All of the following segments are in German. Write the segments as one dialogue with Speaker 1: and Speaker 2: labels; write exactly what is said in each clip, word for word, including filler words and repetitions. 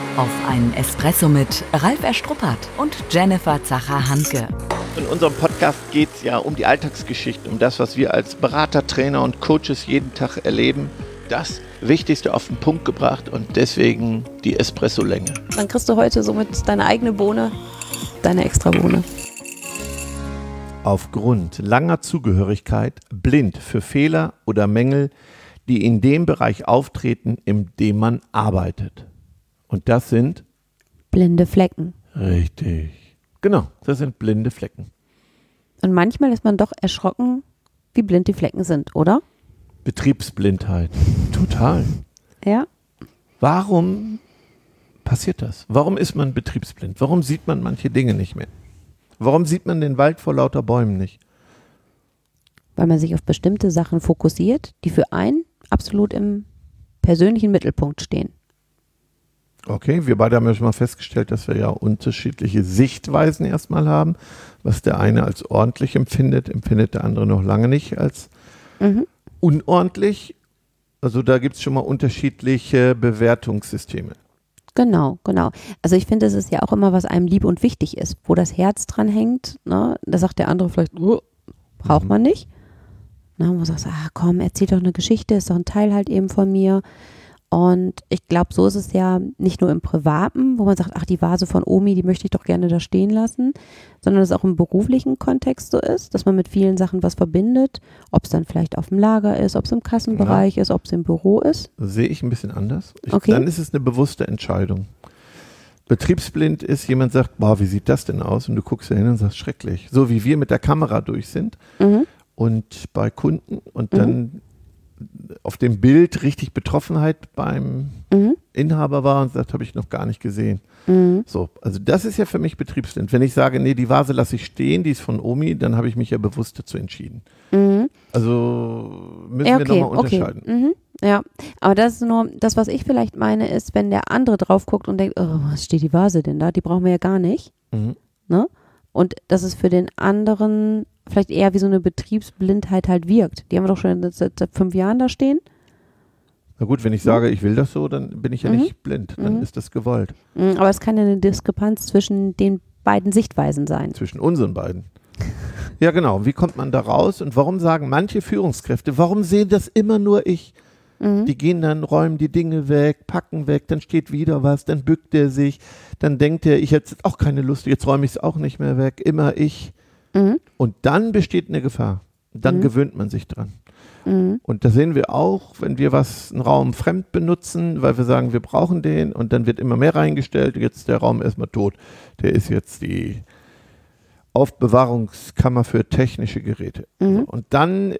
Speaker 1: Auf einen Espresso mit Ralf Erstruppert und Jennifer Zacher-Hanke.
Speaker 2: In unserem Podcast geht es ja um die Alltagsgeschichten, um das, was wir als Berater, Trainer und Coaches jeden Tag erleben. Das Wichtigste auf den Punkt gebracht und deswegen die Espresso-Länge.
Speaker 3: Dann kriegst du heute somit deine eigene Bohne, deine Extrabohne.
Speaker 2: Aufgrund langer Zugehörigkeit blind für Fehler oder Mängel, die in dem Bereich auftreten, in dem man arbeitet. Und das sind?
Speaker 3: Blinde Flecken.
Speaker 2: Richtig. Genau, das sind blinde Flecken.
Speaker 3: Und manchmal ist man doch erschrocken, wie blind die Flecken sind, oder?
Speaker 2: Betriebsblindheit. Total.
Speaker 3: Ja.
Speaker 2: Warum passiert das? Warum ist man betriebsblind? Warum sieht man manche Dinge nicht mehr? Warum sieht man den Wald vor lauter Bäumen nicht?
Speaker 3: Weil man sich auf bestimmte Sachen fokussiert, die für einen absolut im persönlichen Mittelpunkt stehen.
Speaker 2: Okay, wir beide haben ja schon mal festgestellt, dass wir ja unterschiedliche Sichtweisen erstmal haben. Was der eine als ordentlich empfindet, empfindet der andere noch lange nicht als mhm. unordentlich. Also da gibt es schon mal unterschiedliche Bewertungssysteme.
Speaker 3: Genau, genau. Also ich finde, es ist ja auch immer, was einem lieb und wichtig ist. Wo das Herz dran hängt, ne, da sagt der andere vielleicht, oh, braucht mhm. man nicht. Na, wo du sagst, ah komm, erzähl doch eine Geschichte, ist doch ein Teil halt eben von mir. Und ich glaube, so ist es ja nicht nur im Privaten, wo man sagt, ach, die Vase von Omi, die möchte ich doch gerne da stehen lassen, sondern dass es auch im beruflichen Kontext so ist, dass man mit vielen Sachen was verbindet, ob es dann vielleicht auf dem Lager ist, ob es im Kassenbereich ja. ist, ob es im Büro ist.
Speaker 2: Das sehe ich ein bisschen anders. Ich,
Speaker 3: okay.
Speaker 2: Dann ist es eine bewusste Entscheidung. Betriebsblind ist, jemand sagt, boah, wie sieht das denn aus? Und du guckst da hin und sagst, schrecklich. So wie wir mit der Kamera durch sind mhm. und bei Kunden und dann mhm. auf dem Bild richtig Betroffenheit beim mhm. Inhaber war und sagt, habe ich noch gar nicht gesehen. Mhm. So, also das ist ja für mich betriebsblind. Wenn ich sage, nee, die Vase lasse ich stehen, die ist von Omi, dann habe ich mich ja bewusst dazu entschieden. Mhm. Also müssen ja, okay, wir nochmal unterscheiden.
Speaker 3: Okay. Mhm. Ja, aber das ist nur, das, was ich vielleicht meine, ist, wenn der andere drauf guckt und denkt, oh, was steht die Vase denn da? Die brauchen wir ja gar nicht. Mhm. Ne? Und das ist für den anderen vielleicht eher wie so eine Betriebsblindheit halt wirkt. Die haben wir doch schon seit, seit fünf Jahren da stehen.
Speaker 2: Na gut, wenn ich sage, ich will das so, dann bin ich ja mhm. nicht blind. Dann mhm. ist das gewollt.
Speaker 3: Aber es kann ja eine Diskrepanz zwischen den beiden Sichtweisen sein.
Speaker 2: Zwischen unseren beiden. Ja genau, wie kommt man da raus? Und warum sagen manche Führungskräfte, warum sehen das immer nur ich? Mhm. Die gehen dann, räumen die Dinge weg, packen weg, dann steht wieder was, dann bückt er sich, dann denkt er, ich hätte auch keine Lust, jetzt räume ich es auch nicht mehr weg, immer ich. Mhm. Und dann besteht eine Gefahr. Dann mhm. gewöhnt man sich dran. Mhm. Und das sehen wir auch, wenn wir was, einen Raum fremd benutzen, weil wir sagen, wir brauchen den und dann wird immer mehr reingestellt, jetzt ist der Raum erstmal tot. Der ist jetzt die Aufbewahrungskammer für technische Geräte. Mhm. Und dann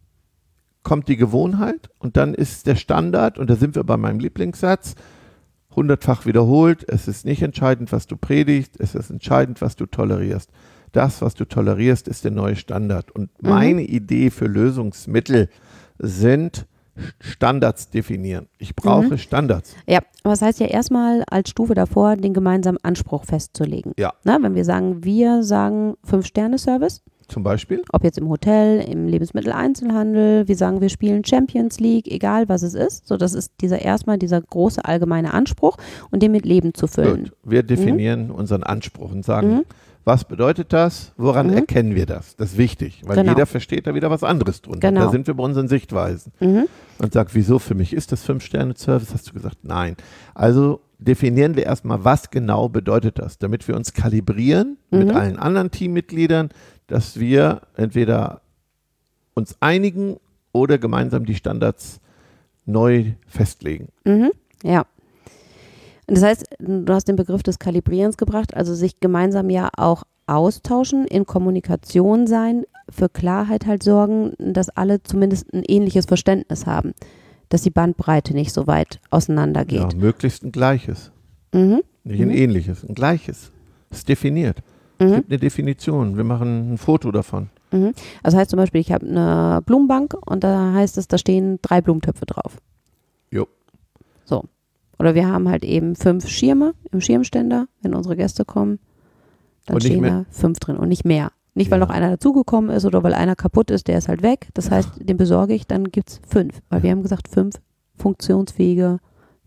Speaker 2: kommt die Gewohnheit und dann ist der Standard, und da sind wir bei meinem Lieblingssatz, hundertfach wiederholt, es ist nicht entscheidend, was du predigst, es ist entscheidend, was du tolerierst. Das, was du tolerierst, ist der neue Standard. Und mhm. meine Idee für Lösungsmittel sind Standards definieren. Ich brauche mhm. Standards.
Speaker 3: Ja, aber das heißt ja erstmal als Stufe davor, den gemeinsamen Anspruch festzulegen.
Speaker 2: Ja.
Speaker 3: Na, wenn wir sagen, wir sagen Fünf-Sterne-Service.
Speaker 2: Zum Beispiel?
Speaker 3: Ob jetzt im Hotel, im Lebensmitteleinzelhandel, wir sagen, wir spielen Champions League, egal was es ist. So, das ist dieser erstmal dieser große allgemeine Anspruch und den mit Leben zu füllen.
Speaker 2: Gut. Wir definieren mhm. unseren Anspruch und sagen, mhm. was bedeutet das? Woran mhm. erkennen wir das? Das ist wichtig, weil
Speaker 3: genau.
Speaker 2: jeder versteht da wieder was anderes drunter.
Speaker 3: Genau.
Speaker 2: Da sind wir bei unseren Sichtweisen. Mhm. Und sagt, wieso für mich ist das Fünf-Sterne-Service? Hast du gesagt, nein. Also definieren wir erstmal, was genau bedeutet das, damit wir uns kalibrieren mhm. mit allen anderen Teammitgliedern, dass wir entweder uns einigen oder gemeinsam die Standards neu festlegen.
Speaker 3: Mhm. Ja. Das heißt, du hast den Begriff des Kalibrierens gebracht, also sich gemeinsam ja auch austauschen, in Kommunikation sein, für Klarheit halt sorgen, dass alle zumindest ein ähnliches Verständnis haben, dass die Bandbreite nicht so weit auseinander geht.
Speaker 2: Ja, möglichst ein gleiches. Mhm. Nicht ein mhm. ähnliches, ein gleiches. Es ist definiert. Mhm. Es gibt eine Definition. Wir machen ein Foto davon.
Speaker 3: Mhm. Also heißt zum Beispiel, ich habe eine Blumenbank und da heißt es, da stehen drei Blumentöpfe drauf.
Speaker 2: Jo.
Speaker 3: So. Oder wir haben halt eben fünf Schirme im Schirmständer, wenn unsere Gäste kommen. Dann
Speaker 2: und
Speaker 3: stehen da fünf drin und nicht mehr. Nicht, weil ja. noch einer dazugekommen ist oder weil einer kaputt ist, der ist halt weg. Das heißt, den besorge ich, dann gibt es fünf. Weil wir haben gesagt, fünf funktionsfähige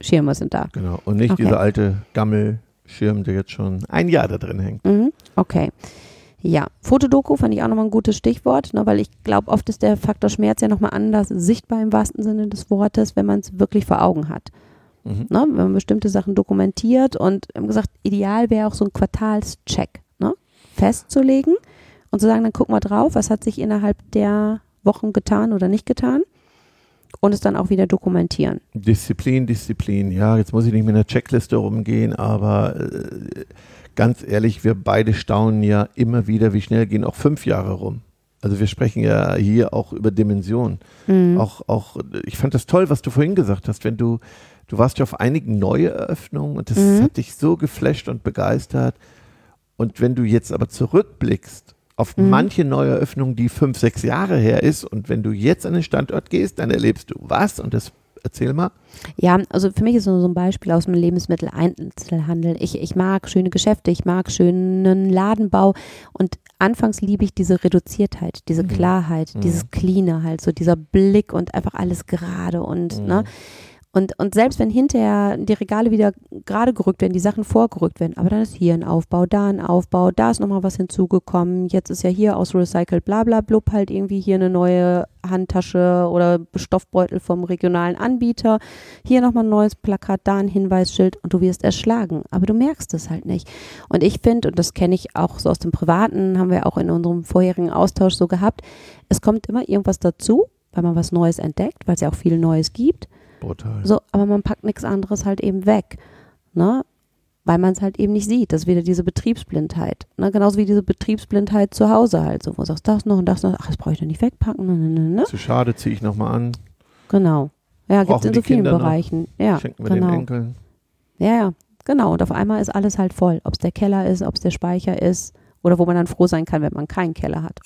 Speaker 3: Schirme sind da.
Speaker 2: Genau. Und nicht
Speaker 3: Okay.
Speaker 2: dieser alte Gammelschirm, der jetzt schon ein Jahr da drin hängt.
Speaker 3: Mhm. Okay. Ja, Fotodoku fand ich auch nochmal ein gutes Stichwort, ne, weil ich glaube, oft ist der Faktor Schmerz ja nochmal anders sichtbar im wahrsten Sinne des Wortes, wenn man es wirklich vor Augen hat.
Speaker 2: Mhm.
Speaker 3: Ne, wenn man bestimmte Sachen dokumentiert und wir haben gesagt, ideal wäre auch so ein Quartalscheck, ne, festzulegen und zu sagen, dann gucken wir drauf, was hat sich innerhalb der Wochen getan oder nicht getan und es dann auch wieder dokumentieren.
Speaker 2: Disziplin, Disziplin. Ja, jetzt muss ich nicht mit einer Checkliste rumgehen, aber äh, ganz ehrlich, wir beide staunen ja immer wieder, wie schnell gehen auch fünf Jahre rum. Also wir sprechen ja hier auch über Dimensionen.
Speaker 3: Mhm.
Speaker 2: Auch, auch, ich fand das toll, was du vorhin gesagt hast, wenn du, du warst ja auf einigen Neueröffnungen und das
Speaker 3: Mhm.
Speaker 2: hat dich so geflasht und begeistert. Und wenn du jetzt aber zurückblickst auf
Speaker 3: Mhm.
Speaker 2: manche Neueröffnungen, die fünf, sechs Jahre her ist und wenn du jetzt an den Standort gehst, dann erlebst du was und das, erzähl mal.
Speaker 3: Ja, also für mich ist so so ein Beispiel aus dem Lebensmitteleinzelhandel. Ich, ich mag schöne Geschäfte, ich mag schönen Ladenbau und anfangs liebe ich diese Reduziertheit, diese
Speaker 2: Mhm.
Speaker 3: Klarheit,
Speaker 2: Mhm.
Speaker 3: dieses Cleane halt, so dieser Blick und einfach alles gerade und,
Speaker 2: Mhm.
Speaker 3: ne, und, und selbst wenn hinterher die Regale wieder gerade gerückt werden, die Sachen vorgerückt werden, aber dann ist hier ein Aufbau, da ein Aufbau, da ist nochmal was hinzugekommen, jetzt ist ja hier aus Recycled bla bla blub halt irgendwie hier eine neue Handtasche oder Stoffbeutel vom regionalen Anbieter, hier nochmal ein neues Plakat, da ein Hinweisschild und du wirst erschlagen, aber du merkst es halt nicht. Und ich finde, und das kenne ich auch so aus dem Privaten, haben wir auch in unserem vorherigen Austausch so gehabt, es kommt immer irgendwas dazu, weil man was Neues entdeckt, weil es ja auch viel Neues gibt.
Speaker 2: Brutal.
Speaker 3: So, aber man packt nichts anderes halt eben weg, ne? Weil man es halt eben nicht sieht. Das ist wieder diese Betriebsblindheit, ne? Genauso wie diese Betriebsblindheit zu Hause halt, so wo du sagst, das noch und das noch, ach, das brauche ich doch nicht wegpacken, ne, ne, ne.
Speaker 2: Zu schade, ziehe ich nochmal an.
Speaker 3: Genau. Ja, gibt es
Speaker 2: Brauchen
Speaker 3: in
Speaker 2: die
Speaker 3: so vielen
Speaker 2: Kinder noch?
Speaker 3: Bereichen. Ja,
Speaker 2: Schenken wir den
Speaker 3: genau.
Speaker 2: Enkeln.
Speaker 3: Ja, ja, genau. Und auf einmal ist alles halt voll. Ob es der Keller ist, ob es der Speicher ist oder wo man dann froh sein kann, wenn man keinen Keller hat.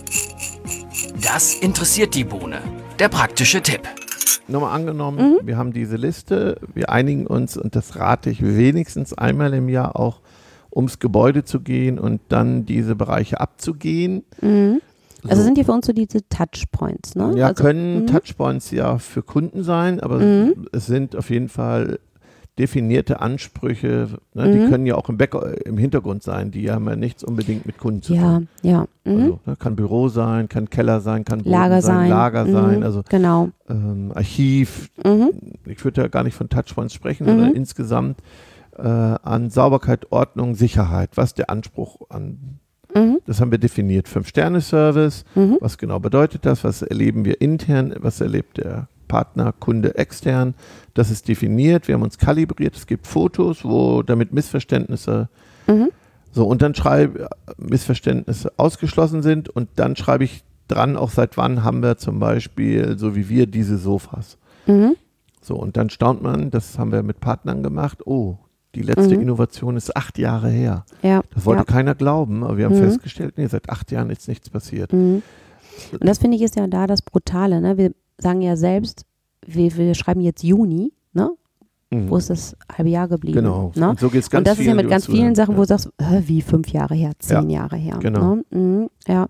Speaker 4: Das interessiert die Bohne. Der praktische Tipp.
Speaker 2: Nochmal angenommen,
Speaker 3: Mhm.
Speaker 2: wir haben diese Liste, wir einigen uns und das rate ich wenigstens einmal im Jahr auch, ums Gebäude zu gehen und dann diese Bereiche abzugehen.
Speaker 3: Mhm. Also
Speaker 2: So.
Speaker 3: sind hier für uns so diese Touchpoints, ne?
Speaker 2: Ja,
Speaker 3: also,
Speaker 2: können
Speaker 3: mhm.
Speaker 2: Touchpoints ja für Kunden sein, aber
Speaker 3: Mhm.
Speaker 2: es sind auf jeden Fall definierte Ansprüche, ne,
Speaker 3: Mhm.
Speaker 2: die können ja auch im, Back im Hintergrund sein, die haben ja nichts unbedingt mit Kunden zu
Speaker 3: Ja,
Speaker 2: tun.
Speaker 3: ja. Mhm.
Speaker 2: Also, ne, kann Büro sein, kann Keller sein, kann Boden
Speaker 3: Lager
Speaker 2: sein,
Speaker 3: sein.
Speaker 2: Lager
Speaker 3: mhm.
Speaker 2: sein, also
Speaker 3: Genau.
Speaker 2: ähm, Archiv.
Speaker 3: Mhm.
Speaker 2: Ich würde ja gar nicht von Touchpoints sprechen,
Speaker 3: Mhm.
Speaker 2: sondern insgesamt äh, an Sauberkeit, Ordnung, Sicherheit. Was ist der Anspruch an?
Speaker 3: Mhm.
Speaker 2: Das haben wir definiert. Fünf-Sterne-Service.
Speaker 3: Mhm.
Speaker 2: Was genau bedeutet das? Was erleben wir intern? Was erlebt der Partner, Kunde extern? Das ist definiert. Wir haben uns kalibriert. Es gibt Fotos, wo damit Missverständnisse
Speaker 3: Mhm.
Speaker 2: so und dann schreibe Missverständnisse ausgeschlossen sind und dann schreibe ich dran, auch seit wann haben wir zum Beispiel, so wie wir, diese Sofas.
Speaker 3: Mhm.
Speaker 2: So, und dann staunt man, das haben wir mit Partnern gemacht, oh, die letzte
Speaker 3: Mhm.
Speaker 2: Innovation ist acht Jahre her.
Speaker 3: Ja.
Speaker 2: Das wollte
Speaker 3: ja.
Speaker 2: keiner glauben, aber wir haben
Speaker 3: Mhm.
Speaker 2: festgestellt, nee, seit acht Jahren ist nichts passiert.
Speaker 3: Mhm. Und das finde ich ist ja da das Brutale, ne? Wir sagen ja selbst, wir, wir schreiben jetzt Juni, ne?
Speaker 2: Mhm.
Speaker 3: Wo ist das halbe Jahr geblieben?
Speaker 2: Genau.
Speaker 3: Ne?
Speaker 2: Und so geht es ganz
Speaker 3: Und das ist ja
Speaker 2: vielen,
Speaker 3: mit
Speaker 2: die
Speaker 3: ganz
Speaker 2: uns
Speaker 3: vielen
Speaker 2: zuhören.
Speaker 3: Sachen,
Speaker 2: Ja.
Speaker 3: wo du sagst, hä, wie fünf Jahre her, zehn
Speaker 2: Ja,
Speaker 3: Jahre her.
Speaker 2: genau.
Speaker 3: Ne? Mhm, ja.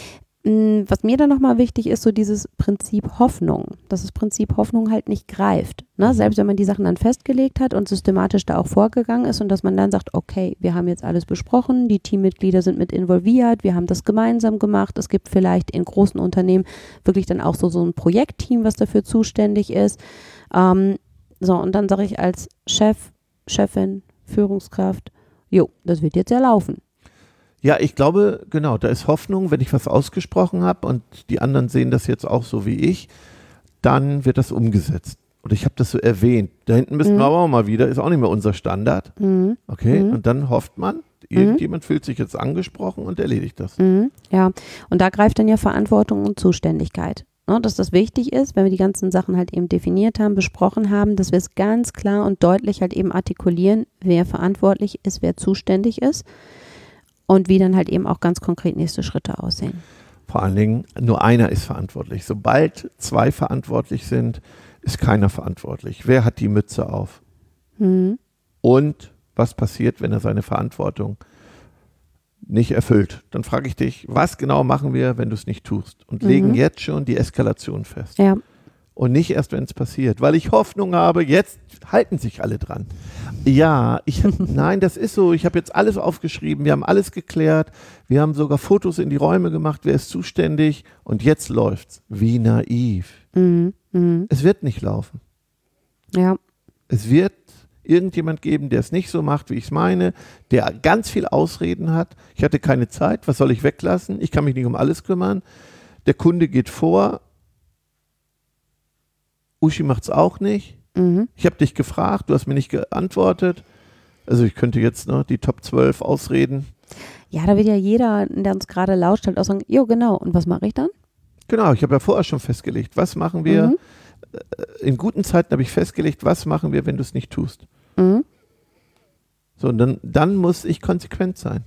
Speaker 3: Mm, Was mir dann nochmal wichtig ist, so dieses Prinzip Hoffnung, dass das Prinzip Hoffnung halt nicht greift. Ne?
Speaker 2: Mhm.
Speaker 3: Selbst wenn man die Sachen dann festgelegt hat und systematisch da auch vorgegangen ist und dass man dann sagt, okay, wir haben jetzt alles besprochen, die Teammitglieder sind mit involviert, wir haben das gemeinsam gemacht. Es gibt vielleicht in großen Unternehmen wirklich dann auch so, so ein Projektteam, was dafür zuständig ist. Ähm, so, und dann sage ich als Chef, Chefin, Führungskraft, jo, das wird jetzt ja laufen.
Speaker 2: Ja, ich glaube, genau, da ist Hoffnung, wenn ich was ausgesprochen habe und die anderen sehen das jetzt auch so wie ich, dann wird das umgesetzt. Und ich habe das so erwähnt. Da hinten müssen
Speaker 3: Mhm.
Speaker 2: wir aber auch mal wieder, ist auch nicht mehr unser Standard.
Speaker 3: Mhm.
Speaker 2: Okay,
Speaker 3: Mhm.
Speaker 2: und dann hofft man, irgendjemand fühlt sich jetzt angesprochen und erledigt das.
Speaker 3: Mhm, ja, und da greift dann ja Verantwortung und Zuständigkeit. Ne, dass das wichtig ist, wenn wir die ganzen Sachen halt eben definiert haben, besprochen haben, dass wir es ganz klar und deutlich halt eben artikulieren, wer verantwortlich ist, wer zuständig ist und wie dann halt eben auch ganz konkret nächste Schritte aussehen.
Speaker 2: Vor allen Dingen, nur einer ist verantwortlich. Sobald zwei verantwortlich sind, ist keiner verantwortlich. Wer hat die Mütze auf?
Speaker 3: Mhm.
Speaker 2: Und was passiert, wenn er seine Verantwortung nicht erfüllt? Dann frage ich dich, was genau machen wir, wenn du es nicht tust? Und
Speaker 3: Mhm.
Speaker 2: legen jetzt schon die Eskalation fest.
Speaker 3: Ja.
Speaker 2: und nicht erst, wenn es passiert, weil ich Hoffnung habe, jetzt halten sich alle dran. Ja, ich, nein, das ist so, ich habe jetzt alles aufgeschrieben, wir haben alles geklärt, wir haben sogar Fotos in die Räume gemacht, wer ist zuständig und jetzt läuft's. Wie naiv.
Speaker 3: Mhm. Mhm.
Speaker 2: Es wird nicht laufen.
Speaker 3: Ja.
Speaker 2: Es wird irgendjemand geben, der es nicht so macht, wie ich es meine, der ganz viel Ausreden hat. Ich hatte keine Zeit, was soll ich weglassen? Ich kann mich nicht um alles kümmern. Der Kunde geht vor. Uschi macht es auch nicht.
Speaker 3: Mhm.
Speaker 2: Ich habe dich gefragt, du hast mir nicht geantwortet. Also ich könnte jetzt noch die Top zwölf Ausreden.
Speaker 3: Ja, da wird ja jeder, der uns gerade lauscht, halt auch sagen, jo, genau, und was mache ich dann?
Speaker 2: Genau, ich habe ja vorher schon festgelegt, was machen wir.
Speaker 3: Mhm.
Speaker 2: In guten Zeiten habe ich festgelegt, was machen wir, wenn du es nicht tust.
Speaker 3: Mhm.
Speaker 2: So, und dann, dann muss ich konsequent sein.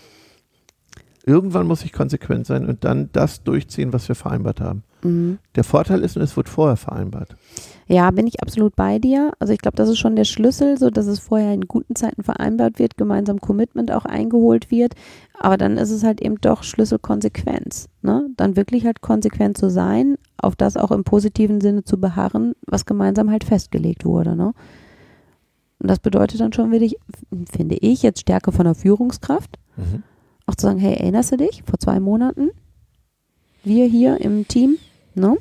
Speaker 2: Irgendwann muss ich konsequent sein und dann das durchziehen, was wir vereinbart haben.
Speaker 3: Mhm.
Speaker 2: Der Vorteil ist, es wird vorher vereinbart.
Speaker 3: Ja, bin ich absolut bei dir. Also ich glaube, das ist schon der Schlüssel, so dass es vorher in guten Zeiten vereinbart wird, gemeinsam Commitment auch eingeholt wird. Aber dann ist es halt eben doch Schlüssel Konsequenz. Ne? Dann wirklich halt konsequent zu sein, auf das auch im positiven Sinne zu beharren, was gemeinsam halt festgelegt wurde. Ne? Und das bedeutet dann schon wirklich, finde ich, jetzt Stärke von der Führungskraft.
Speaker 2: Mhm.
Speaker 3: Auch zu sagen, hey, erinnerst du dich, vor zwei Monaten, wir hier im Team, ne?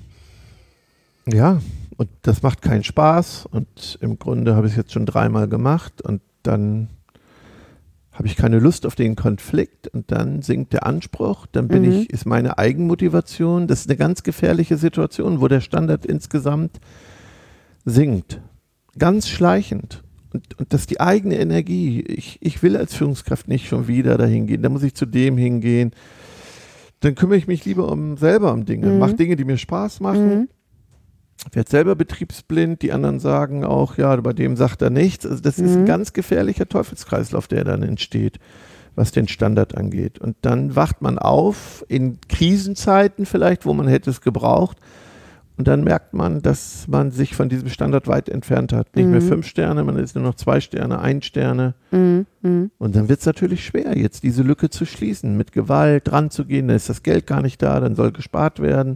Speaker 2: Ja, und das macht keinen Spaß und im Grunde habe ich es jetzt schon dreimal gemacht und dann habe ich keine Lust auf den Konflikt und dann sinkt der Anspruch, dann bin
Speaker 3: Mhm.
Speaker 2: ich, ist meine Eigenmotivation, das ist eine ganz gefährliche Situation, wo der Standard insgesamt sinkt. Ganz schleichend. Und, und das ist die eigene Energie. Ich, ich will als Führungskraft nicht schon wieder dahin gehen, da muss ich zu dem hingehen. Dann kümmere ich mich lieber um selber um Dinge,
Speaker 3: Mhm.
Speaker 2: mache Dinge, die mir Spaß machen.
Speaker 3: Mhm.
Speaker 2: Werd selber betriebsblind, die anderen sagen auch, ja, bei dem sagt er nichts. Also das ist
Speaker 3: Mhm.
Speaker 2: ein ganz gefährlicher Teufelskreislauf, der dann entsteht, was den Standard angeht. Und dann wacht man auf in Krisenzeiten vielleicht, wo man hätte es gebraucht. Und dann merkt man, dass man sich von diesem Standard weit entfernt hat. Nicht
Speaker 3: Mhm.
Speaker 2: mehr fünf Sterne, man ist nur noch zwei Sterne, ein Sterne.
Speaker 3: Mhm. Mhm.
Speaker 2: Und dann wird es natürlich schwer, jetzt diese Lücke zu schließen, mit Gewalt dran zu gehen. Dann ist das Geld gar nicht da, dann soll gespart werden.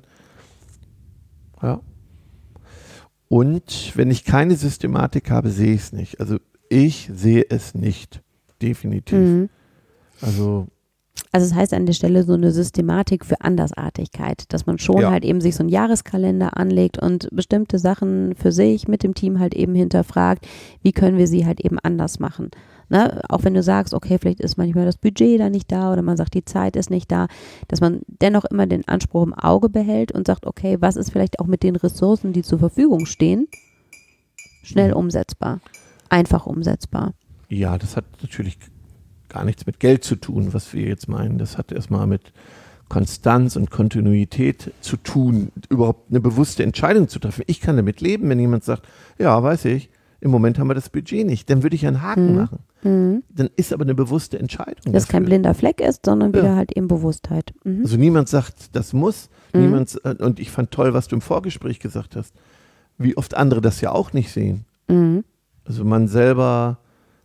Speaker 2: Ja. Und wenn ich keine Systematik habe, sehe ich es nicht. Also ich sehe es nicht. Definitiv.
Speaker 3: Mhm.
Speaker 2: Also
Speaker 3: Also es heißt an der Stelle so eine Systematik für Andersartigkeit, dass man schon
Speaker 2: Ja.
Speaker 3: halt eben sich so einen Jahreskalender anlegt und bestimmte Sachen für sich mit dem Team halt eben hinterfragt, wie können wir sie halt eben anders machen. Ne? Auch wenn du sagst, okay, vielleicht ist manchmal das Budget da nicht da oder man sagt, die Zeit ist nicht da, dass man dennoch immer den Anspruch im Auge behält und sagt, okay, was ist vielleicht auch mit den Ressourcen, die zur Verfügung stehen, schnell
Speaker 2: Mhm.
Speaker 3: umsetzbar, einfach umsetzbar.
Speaker 2: ja, das hat natürlich gar nichts mit Geld zu tun, was wir jetzt meinen. Das hat erstmal mit Konstanz und Kontinuität zu tun, überhaupt eine bewusste Entscheidung zu treffen. Ich kann damit leben, wenn jemand sagt, ja, weiß ich, im Moment haben wir das Budget nicht, dann würde ich einen Haken
Speaker 3: Mhm.
Speaker 2: machen.
Speaker 3: Mhm.
Speaker 2: Dann ist aber eine bewusste Entscheidung.
Speaker 3: Dass es kein
Speaker 2: dafür.
Speaker 3: blinder Fleck ist, sondern
Speaker 2: Ja.
Speaker 3: wieder halt eben Bewusstheit. Mhm.
Speaker 2: Also niemand sagt, das muss.
Speaker 3: Mhm.
Speaker 2: Niemand, und ich fand toll, was du im Vorgespräch gesagt hast, wie oft andere das ja auch nicht sehen.
Speaker 3: Mhm.
Speaker 2: Also man selber,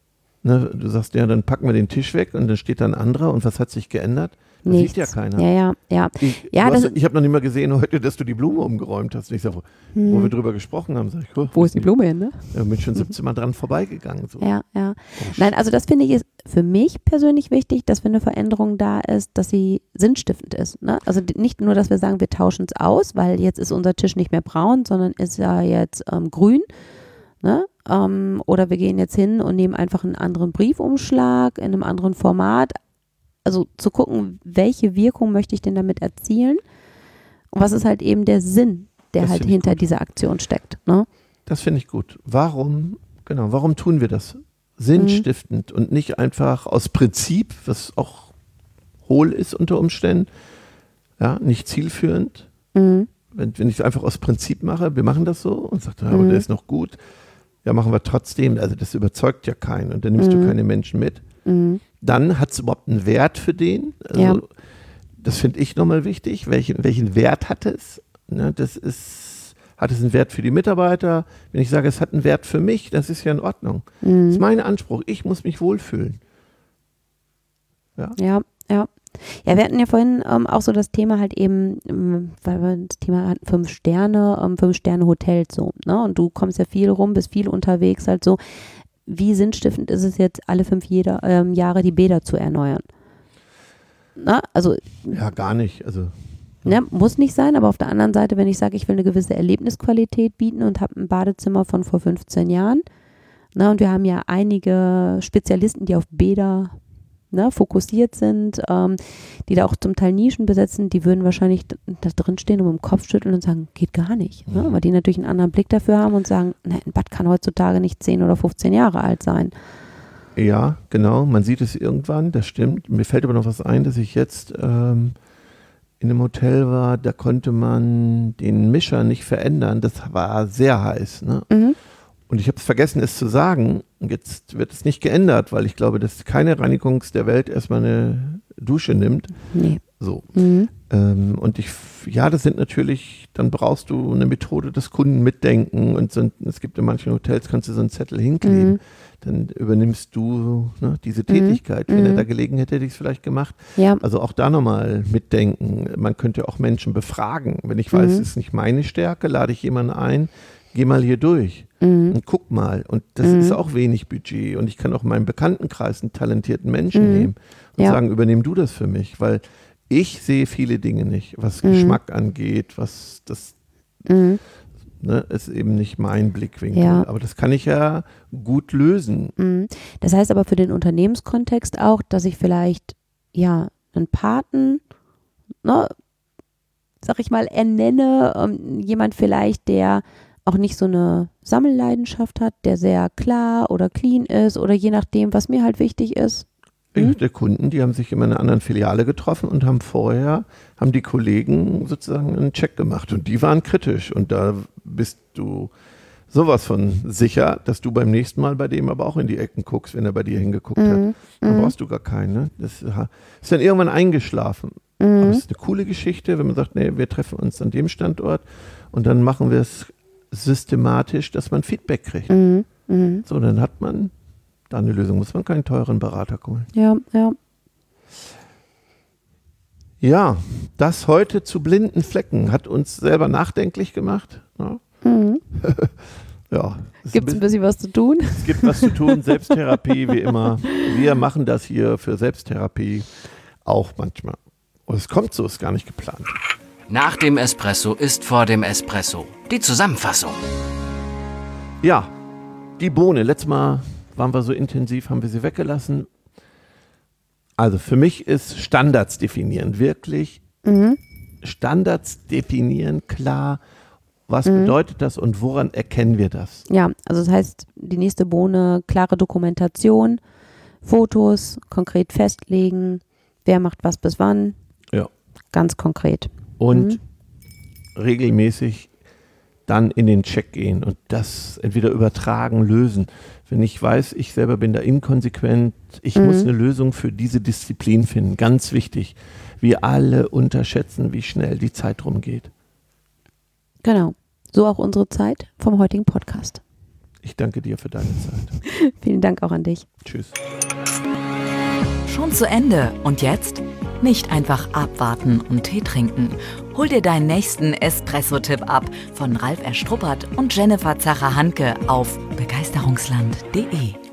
Speaker 2: ne, du sagst, ja, dann packen wir den Tisch weg und dann steht da ein anderer und was hat sich geändert? Das
Speaker 3: Nichts.
Speaker 2: sieht ja keiner.
Speaker 3: Ja, ja, ja.
Speaker 2: Ich,
Speaker 3: Ja,
Speaker 2: du hast,
Speaker 3: das-
Speaker 2: ich habe noch nicht mal gesehen heute, dass du die Blume umgeräumt hast. Und ich sag, wo,
Speaker 3: Hm.
Speaker 2: wo wir drüber gesprochen haben, sag ich, oh,
Speaker 3: Wo ist die Blume hin, ne?
Speaker 2: Ja, bin schon siebzehn Mal dran vorbeigegangen. So.
Speaker 3: Ja, ja.
Speaker 2: Oh,
Speaker 3: Nein, also das finde ich ist für mich persönlich wichtig, dass wenn eine Veränderung da ist, dass sie sinnstiftend ist. Ne? Also die- nicht nur, dass wir sagen, wir tauschen es aus, weil jetzt ist unser Tisch nicht mehr braun, sondern ist ja jetzt ähm, grün. Ne? Ähm, oder wir gehen jetzt hin und nehmen einfach einen anderen Briefumschlag in einem anderen Format. Also zu gucken, welche Wirkung möchte ich denn damit erzielen und was ist halt eben der Sinn, der
Speaker 2: Das
Speaker 3: halt
Speaker 2: finde ich
Speaker 3: hinter
Speaker 2: gut.
Speaker 3: dieser Aktion steckt. Ne?
Speaker 2: Das finde ich gut. Warum, genau, warum tun wir das? Sinnstiftend und nicht einfach aus Prinzip, was auch hohl ist unter Umständen, ja, nicht zielführend.
Speaker 3: Mhm.
Speaker 2: Wenn, wenn ich es einfach aus Prinzip mache, wir machen das so und sagt, ja, aber
Speaker 3: Mhm.
Speaker 2: der ist noch gut, ja, machen wir trotzdem. Also das überzeugt ja keinen und dann nimmst
Speaker 3: Mhm.
Speaker 2: du keine Menschen mit.
Speaker 3: Mhm.
Speaker 2: Dann hat es überhaupt einen Wert für den. Also,
Speaker 3: Ja.
Speaker 2: das finde ich nochmal wichtig. Welchen, welchen Wert hat es? Ne, das ist, hat es einen Wert für die Mitarbeiter? Wenn ich sage, es hat einen Wert für mich, das ist ja in Ordnung. Das ist
Speaker 3: Mhm.
Speaker 2: mein Anspruch. Ich muss mich wohlfühlen. Ja.
Speaker 3: Ja, ja. Ja, wir hatten ja vorhin ähm, auch so das Thema halt eben, ähm, weil wir das Thema hatten, fünf Sterne, ähm, fünf Sterne Hotels so, ne? Und du kommst ja viel rum, bist viel unterwegs halt so. Wie sinnstiftend ist es jetzt, alle fünf jeder, ähm, Jahre die Bäder zu erneuern? Na, also
Speaker 2: Ja, gar nicht. Also
Speaker 3: ne, muss nicht sein, aber auf der anderen Seite, wenn ich sage, ich will eine gewisse Erlebnisqualität bieten und habe ein Badezimmer von vor fünfzehn Jahren, na, und wir haben ja einige Spezialisten, die auf Bäder ne, fokussiert sind, ähm, die da auch zum Teil Nischen besetzen, die würden wahrscheinlich da, da drin stehen und mit dem Kopf schütteln und sagen, geht gar nicht, ne? Weil die natürlich einen anderen Blick dafür haben und sagen, ne, ein Bad kann heutzutage nicht zehn oder fünfzehn Jahre alt sein.
Speaker 2: ja, genau, man sieht es irgendwann, das stimmt. Mir fällt aber noch was ein, dass ich jetzt ähm, in einem Hotel war, da konnte man den Mischer nicht verändern, das war sehr heiß, ne?
Speaker 3: Mhm.
Speaker 2: Und ich habe es vergessen, es zu sagen. Jetzt wird es nicht geändert, weil ich glaube, dass keine Reinigungs der Welt erstmal eine Dusche nimmt.
Speaker 3: Nee.
Speaker 2: So.
Speaker 3: Mhm.
Speaker 2: Ähm, und ich, ja, das sind natürlich, dann brauchst du eine Methode des Kunden mitdenken. Und so, es gibt in manchen Hotels, kannst du so einen Zettel hinkleben.
Speaker 3: Mhm.
Speaker 2: Dann übernimmst du ne, diese Tätigkeit.
Speaker 3: Mhm.
Speaker 2: Wenn er da gelegen hätte, hätte ich es vielleicht gemacht.
Speaker 3: Ja.
Speaker 2: Also auch da nochmal mitdenken. Man könnte auch Menschen befragen. Wenn ich weiß,
Speaker 3: Mhm.
Speaker 2: es ist nicht meine Stärke, lade ich jemanden ein, geh mal hier durch.
Speaker 3: Mhm.
Speaker 2: Und guck mal. Und das
Speaker 3: Mhm.
Speaker 2: ist auch wenig Budget. Und ich kann auch in meinem Bekanntenkreis einen talentierten Menschen
Speaker 3: Mhm.
Speaker 2: nehmen und
Speaker 3: Ja.
Speaker 2: sagen, übernehm du das für mich. Weil ich sehe viele Dinge nicht, was
Speaker 3: Mhm.
Speaker 2: Geschmack angeht, was das
Speaker 3: Mhm.
Speaker 2: ne, ist eben nicht mein Blickwinkel.
Speaker 3: Ja.
Speaker 2: Aber das kann ich ja gut lösen.
Speaker 3: Mhm. Das heißt aber für den Unternehmenskontext auch, dass ich vielleicht ja einen Paten, ne, sag ich mal, ernenne, ähm, jemand vielleicht, der auch nicht so eine Sammelleidenschaft hat, der sehr klar oder clean ist oder je nachdem, was mir halt wichtig ist.
Speaker 2: Ja, der Kunden, die haben sich immer in einer anderen Filiale getroffen und haben vorher, haben die Kollegen sozusagen einen Check gemacht und die waren kritisch und da bist du sowas von sicher, dass du beim nächsten Mal bei dem aber auch in die Ecken guckst, wenn er bei dir hingeguckt hat.
Speaker 3: Mhm.
Speaker 2: Dann
Speaker 3: Mhm.
Speaker 2: brauchst du gar keinen. Ne? Das ist dann irgendwann eingeschlafen.
Speaker 3: Mhm.
Speaker 2: Aber es ist eine coole Geschichte, wenn man sagt, nee, wir treffen uns an dem Standort und dann machen wir es systematisch, dass man Feedback kriegt.
Speaker 3: Mhm. Mhm.
Speaker 2: So, dann hat man da eine Lösung, muss man keinen teuren Berater holen.
Speaker 3: Ja, ja.
Speaker 2: Ja, das heute zu blinden Flecken hat uns selber nachdenklich gemacht. Ja,
Speaker 3: Mhm.
Speaker 2: ja es,
Speaker 3: Gibt es ein bisschen was zu tun?
Speaker 2: es gibt was zu tun, Selbsttherapie wie immer. Wir machen das hier für Selbsttherapie auch manchmal. Und es kommt so, ist gar nicht geplant.
Speaker 4: Nach dem Espresso ist vor dem Espresso. Die Zusammenfassung.
Speaker 2: Ja, die Bohne. Letztes Mal waren wir so intensiv, haben wir sie weggelassen. Also für mich ist Standards definieren, wirklich
Speaker 3: Mhm.
Speaker 2: Standards definieren, klar, was bedeutet das und woran erkennen wir das?
Speaker 3: Ja, also das heißt, die nächste Bohne, klare Dokumentation, Fotos, konkret festlegen, wer macht was bis wann,
Speaker 2: Ja.
Speaker 3: ganz konkret.
Speaker 2: Und
Speaker 3: Mhm.
Speaker 2: regelmäßig dann in den Check gehen und das entweder übertragen, lösen. Wenn ich weiß, ich selber bin da inkonsequent, ich
Speaker 3: Mhm.
Speaker 2: muss eine Lösung für diese Disziplin finden. Ganz wichtig. Wir alle unterschätzen, wie schnell die Zeit rumgeht.
Speaker 3: Genau. So auch unsere Zeit vom heutigen Podcast.
Speaker 2: Ich danke dir für deine Zeit.
Speaker 3: Vielen Dank auch an dich.
Speaker 2: Tschüss.
Speaker 1: Schon zu Ende. Und jetzt? Nicht einfach abwarten und Tee trinken. Hol dir deinen nächsten Espresso-Tipp ab von Ralf Erstruppert und Jennifer Zacher-Hanke auf begeisterungsland punkt de.